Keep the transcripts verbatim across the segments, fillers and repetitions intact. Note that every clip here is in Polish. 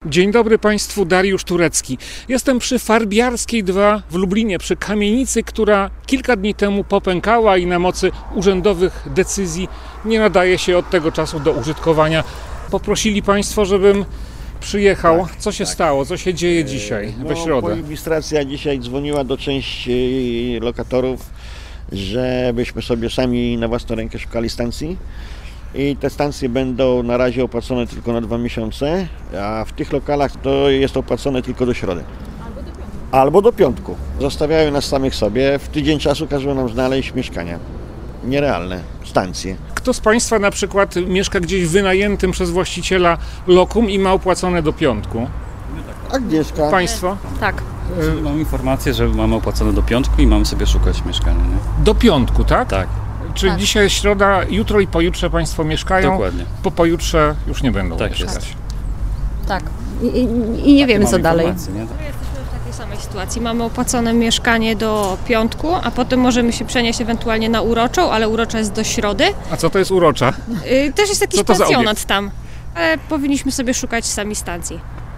Dzień dobry Państwu, Dariusz Turecki. Jestem przy Farbiarskiej dwa w Lublinie, przy kamienicy, która kilka dni temu popękała i na mocy urzędowych decyzji nie nadaje się od tego czasu do użytkowania. Poprosili Państwo, żebym przyjechał. Tak, co się tak. stało? Co się dzieje dzisiaj, no, we środę? Administracja dzisiaj dzwoniła do części lokatorów, żebyśmy sobie sami na własną rękę szukali stacji. I te stacje będą na razie opłacone tylko na dwa miesiące, a w tych lokalach to jest opłacone tylko do środy. Albo do piątku. Albo do piątku. Zostawiają nas samych sobie. W tydzień czasu każą nam znaleźć mieszkania. Nierealne stacje. Kto z Państwa na przykład mieszka gdzieś w wynajętym przez właściciela lokum i ma opłacone do piątku? Agnieszka. Państwo? Tak. Mam informację, że mamy opłacone do piątku i mamy sobie szukać mieszkania. Nie? Do piątku, tak? Tak, Czyli Tak. dzisiaj jest środa, jutro i pojutrze Państwo mieszkają, dokładnie. po pojutrze już nie będą Tak mieszkać. jest. Tak. I, i, i nie wiemy, co Mamy dalej. informacje, nie? My jesteśmy w takiej samej sytuacji. Mamy opłacone mieszkanie do piątku, a potem możemy się przenieść ewentualnie na uroczą, ale urocza jest do środy. A co to jest urocza? Yy, też jest jakiś Co to za pensjonat obiekt? tam, ale powinniśmy sobie szukać sami stacji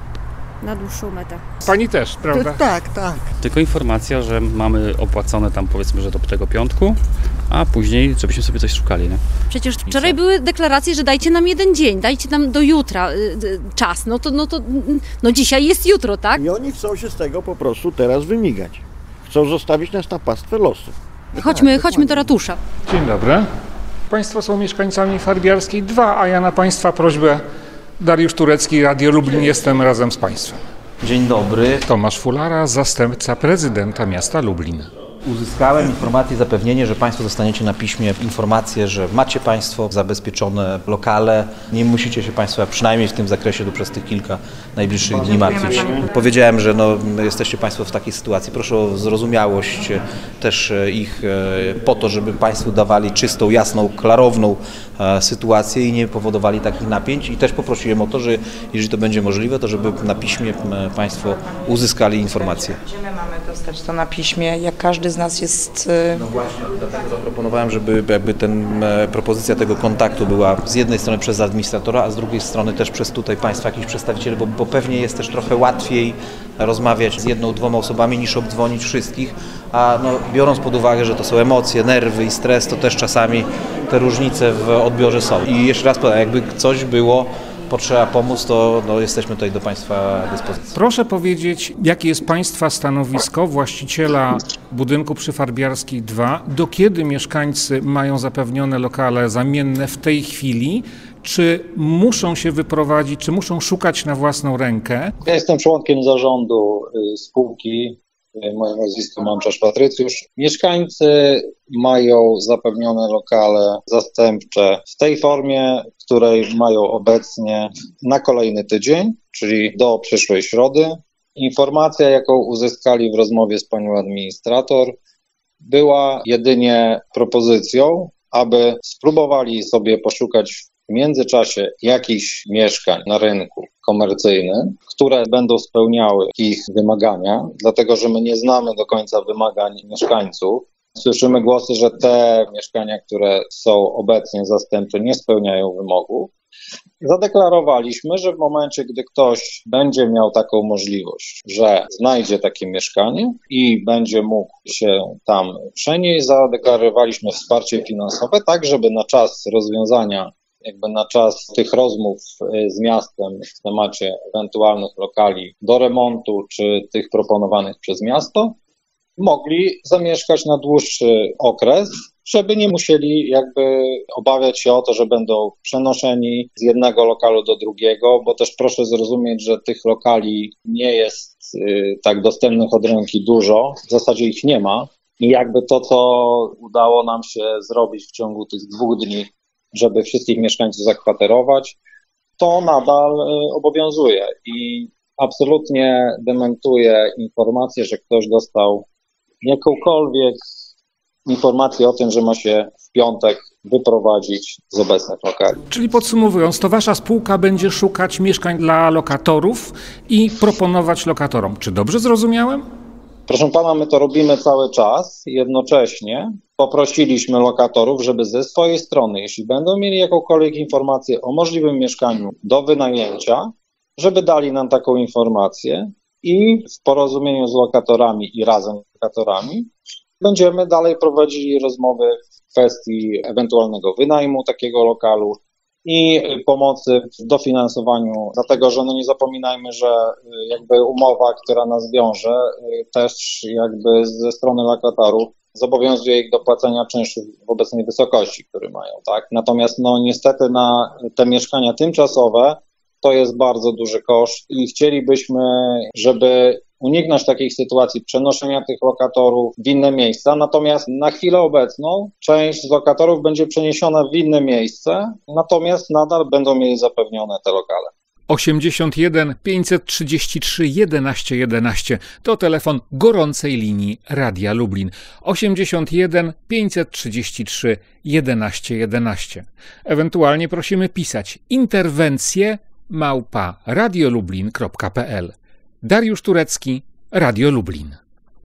na dłuższą metę. Pani też, prawda? Tak, tak. Tylko informacja, że mamy opłacone tam powiedzmy, że do tego piątku, a później żebyśmy sobie coś szukali. Nie? Przecież wczoraj były deklaracje, że dajcie nam jeden dzień, dajcie nam do jutra y, y, czas. No to, no to, no dzisiaj jest jutro, tak? I oni chcą się z tego po prostu teraz wymigać. Chcą zostawić nas na pastwę losu. Chodźmy, chodźmy do ratusza. Dzień dobry. Państwo są mieszkańcami Farbiarskiej dwa, a ja na Państwa prośbę, Dariusz Turecki, Radio Lublin, jestem razem z Państwem. Dzień dobry. Tomasz Fulara, zastępca prezydenta miasta Lublin. Uzyskałem informację, zapewnienie, że Państwo dostaniecie na piśmie informację, że macie Państwo zabezpieczone lokale. Nie musicie się Państwo przynajmniej w tym zakresie przez tych kilka najbliższych dni martwić. Powiedziałem, że no, jesteście Państwo w takiej sytuacji. Proszę o zrozumiałość też ich po to, żeby Państwu dawali czystą, jasną, klarowną sytuację i nie powodowali takich napięć. I też poprosiłem o to, że jeżeli to będzie możliwe, to żeby na piśmie Państwo uzyskali informację. Gdzie my mamy dostać to na piśmie, jak każdy z nas jest... No właśnie, dlatego zaproponowałem, żeby jakby ten, e, propozycja tego kontaktu była z jednej strony przez administratora, a z drugiej strony też przez tutaj Państwa jakichś przedstawicieli, bo, bo pewnie jest też trochę łatwiej rozmawiać z jedną, dwoma osobami niż obdzwonić wszystkich, a no, biorąc pod uwagę, że to są emocje, nerwy i stres, to też czasami te różnice w odbiorze są. I jeszcze raz powiem, jakby coś było, potrzeba pomóc, to no, jesteśmy tutaj do Państwa dyspozycji. Proszę powiedzieć, jakie jest Państwa stanowisko właściciela budynku przy Farbiarskiej dwa? Do kiedy mieszkańcy mają zapewnione lokale zamienne w tej chwili? Czy muszą się wyprowadzić, czy muszą szukać na własną rękę? Ja jestem członkiem zarządu y, spółki, y, moje nazwisko Mączarz Patrycjusz. Mieszkańcy mają zapewnione lokale zastępcze w tej formie, w której mają obecnie na kolejny tydzień, czyli do przyszłej środy. Informacja, jaką uzyskali w rozmowie z panią administrator, była jedynie propozycją, aby spróbowali sobie poszukać w międzyczasie jakichś mieszkań na rynku komercyjnym, które będą spełniały ich wymagania, dlatego że my nie znamy do końca wymagań mieszkańców. Słyszymy głosy, że te mieszkania, które są obecnie zastępcze, nie spełniają wymogów. Zadeklarowaliśmy, że w momencie, gdy ktoś będzie miał taką możliwość, że znajdzie takie mieszkanie i będzie mógł się tam przenieść, zadeklarowaliśmy wsparcie finansowe, tak żeby na czas rozwiązania, jakby na czas tych rozmów z miastem w temacie ewentualnych lokali do remontu czy tych proponowanych przez miasto, mogli zamieszkać na dłuższy okres, żeby nie musieli jakby obawiać się o to, że będą przenoszeni z jednego lokalu do drugiego, bo też proszę zrozumieć, że tych lokali nie jest y, tak dostępnych od ręki dużo, w zasadzie ich nie ma i jakby to, co udało nam się zrobić w ciągu tych dwóch dni, żeby wszystkich mieszkańców zakwaterować, to nadal y, obowiązuje i absolutnie dementuję informację, że ktoś dostał jakąkolwiek informację o tym, że ma się w piątek wyprowadzić z obecnych lokali. Czyli podsumowując, to Wasza spółka będzie szukać mieszkań dla lokatorów i proponować lokatorom. Czy dobrze zrozumiałem? Proszę pana, my to robimy cały czas. Jednocześnie poprosiliśmy lokatorów, żeby ze swojej strony, jeśli będą mieli jakąkolwiek informację o możliwym mieszkaniu do wynajęcia, żeby dali nam taką informację i w porozumieniu z lokatorami i razem z lokatorami będziemy dalej prowadzili rozmowy w kwestii ewentualnego wynajmu takiego lokalu i pomocy w dofinansowaniu, dlatego że no nie zapominajmy, że jakby umowa, która nas wiąże, też jakby ze strony lokatorów zobowiązuje ich do płacenia czynszu w obecnej wysokości, który mają, tak? Natomiast no niestety na te mieszkania tymczasowe to jest bardzo duży koszt i chcielibyśmy, żeby uniknąć takich sytuacji przenoszenia tych lokatorów w inne miejsca, natomiast na chwilę obecną część z lokatorów będzie przeniesiona w inne miejsce, natomiast nadal będą mieli zapewnione te lokale. osiemdziesiąt jeden pięćset trzydzieści trzy jedenaście jedenaście to telefon gorącej linii Radia Lublin. osiemdziesiąt jeden pięćset trzydzieści trzy jedenaście jedenaście. Ewentualnie prosimy pisać interwencje małpa radiolublin kropka p l. Dariusz Turecki, Radio Lublin.